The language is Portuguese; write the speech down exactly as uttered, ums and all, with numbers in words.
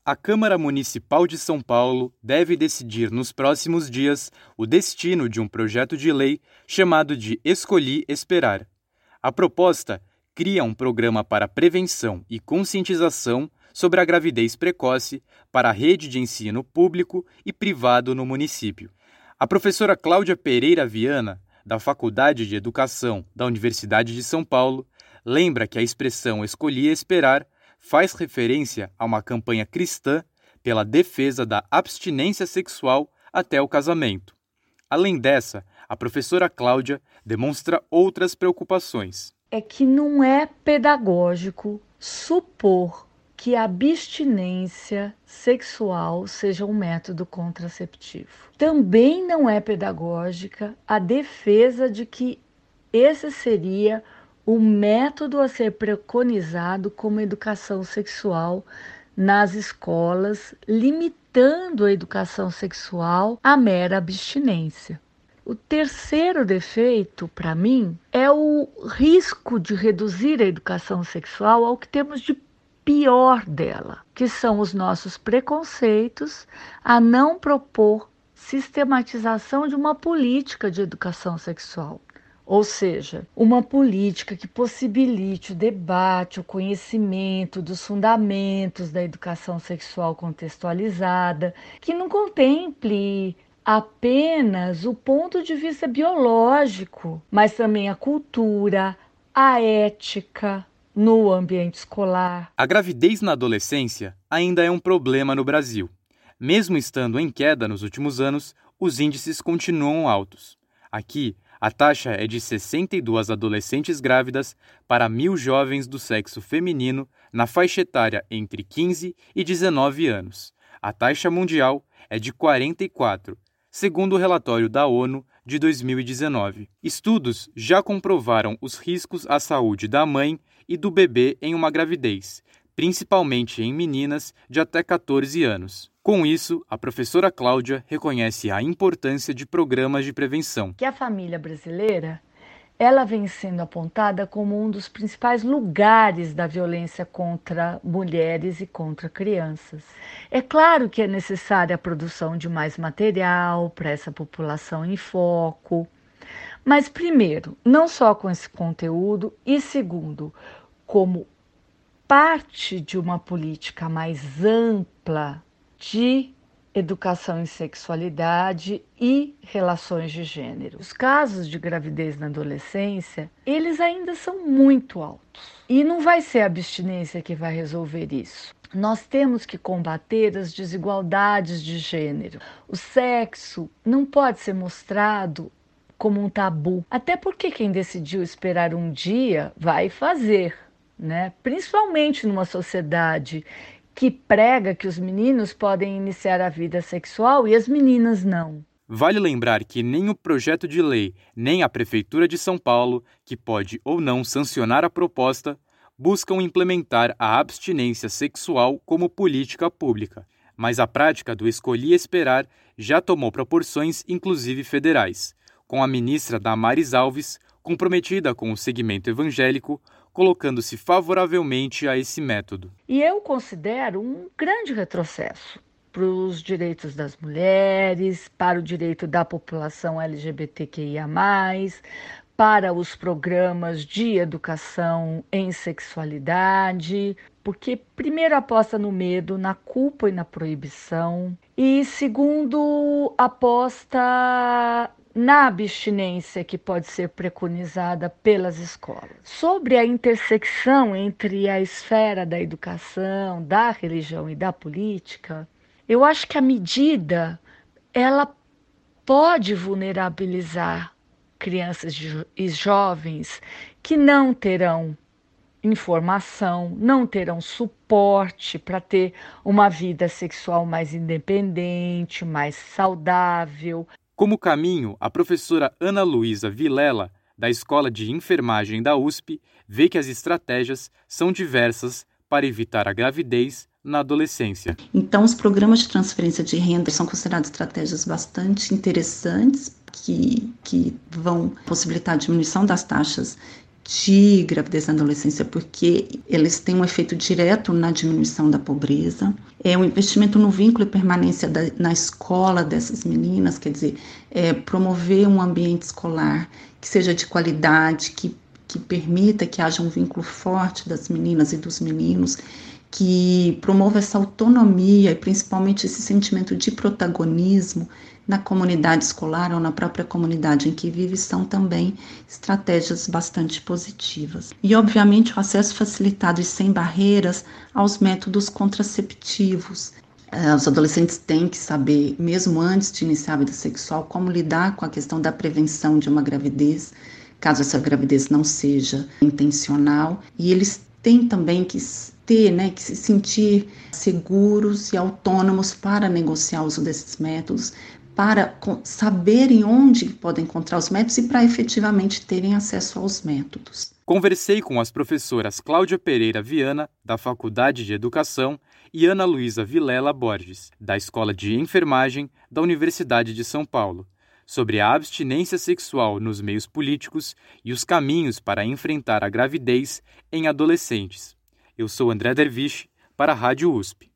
A Câmara Municipal de São Paulo deve decidir nos próximos dias o destino de um projeto de lei chamado de Escolhi Esperar. A proposta cria um programa para prevenção e conscientização sobre a gravidez precoce para a rede de ensino público e privado no município. A professora Cláudia Pereira Viana, da Faculdade de Educação da Universidade de São Paulo, lembra que a expressão Escolhi Esperar faz referência a uma campanha cristã pela defesa da abstinência sexual até o casamento. Além dessa, a professora Cláudia demonstra outras preocupações. É que não é pedagógico supor que a abstinência sexual seja um método contraceptivo. Também não é pedagógica a defesa de que esse seria o método a ser preconizado como educação sexual nas escolas, limitando a educação sexual à mera abstinência. O terceiro defeito, para mim, é o risco de reduzir a educação sexual ao que temos de pior dela, que são os nossos preconceitos a não propor sistematização de uma política de educação sexual. Ou seja, uma política que possibilite o debate, o conhecimento dos fundamentos da educação sexual contextualizada, que não contemple apenas o ponto de vista biológico, mas também a cultura, a ética no ambiente escolar. A gravidez na adolescência ainda é um problema no Brasil. Mesmo estando em queda nos últimos anos, os índices continuam altos. Aqui, a taxa é de sessenta e duas adolescentes grávidas para mil jovens do sexo feminino na faixa etária entre quinze e dezenove anos. A taxa mundial é de quarenta e quatro, segundo o relatório da ONU de dois mil e dezenove. Estudos já comprovaram os riscos à saúde da mãe e do bebê em uma gravidez, principalmente em meninas de até catorze anos. Com isso, a professora Cláudia reconhece a importância de programas de prevenção. Que a família brasileira, ela vem sendo apontada como um dos principais lugares da violência contra mulheres e contra crianças. É claro que é necessária a produção de mais material para essa população em foco, mas primeiro, não só com esse conteúdo, e segundo, como parte de uma política mais ampla de educação em sexualidade e relações de gênero. Os casos de gravidez na adolescência, eles ainda são muito altos. E não vai ser a abstinência que vai resolver isso. Nós temos que combater as desigualdades de gênero. O sexo não pode ser mostrado como um tabu. Até porque quem decidiu esperar um dia vai fazer, né? Principalmente numa sociedade que prega que os meninos podem iniciar a vida sexual e as meninas não. Vale lembrar que nem o projeto de lei, nem a Prefeitura de São Paulo, que pode ou não sancionar a proposta, buscam implementar a abstinência sexual como política pública. Mas a prática do Escolhi Esperar já tomou proporções, inclusive federais, com a ministra Damares Alves comprometida com o segmento evangélico, colocando-se favoravelmente a esse método. E eu considero um grande retrocesso para os direitos das mulheres, para o direito da população L G B T Q I A mais, para os programas de educação em sexualidade, porque primeiro aposta no medo, na culpa e na proibição, e segundo aposta na abstinência que pode ser preconizada pelas escolas. Sobre a intersecção entre a esfera da educação, da religião e da política, eu acho que a medida ela pode vulnerabilizar crianças e jovens que não terão informação, não terão suporte para ter uma vida sexual mais independente, mais saudável. Como caminho, a professora Ana Luísa Vilela, da Escola de Enfermagem da U S P, vê que as estratégias são diversas para evitar a gravidez na adolescência. Então, os programas de transferência de renda são considerados estratégias bastante interessantes, que, que vão possibilitar a diminuição das taxas de gravidez na adolescência, porque eles têm um efeito direto na diminuição da pobreza. É um investimento no vínculo e permanência da, na escola dessas meninas, quer dizer, é, promover um ambiente escolar que seja de qualidade, que, que permita que haja um vínculo forte das meninas e dos meninos, que promova essa autonomia e principalmente esse sentimento de protagonismo na comunidade escolar ou na própria comunidade em que vive, são também estratégias bastante positivas. E, obviamente, o acesso facilitado e sem barreiras aos métodos contraceptivos. Os adolescentes têm que saber, mesmo antes de iniciar a vida sexual, como lidar com a questão da prevenção de uma gravidez, caso essa gravidez não seja intencional, e eles têm também que ter, né, que se sentir seguros e autônomos para negociar o uso desses métodos, para saberem onde podem encontrar os métodos e para efetivamente terem acesso aos métodos. Conversei com as professoras Cláudia Pereira Viana, da Faculdade de Educação, e Ana Luísa Vilela Borges, da Escola de Enfermagem da Universidade de São Paulo, sobre a abstinência sexual nos meios políticos e os caminhos para enfrentar a gravidez em adolescentes. Eu sou André Dervish, para a Rádio U S P.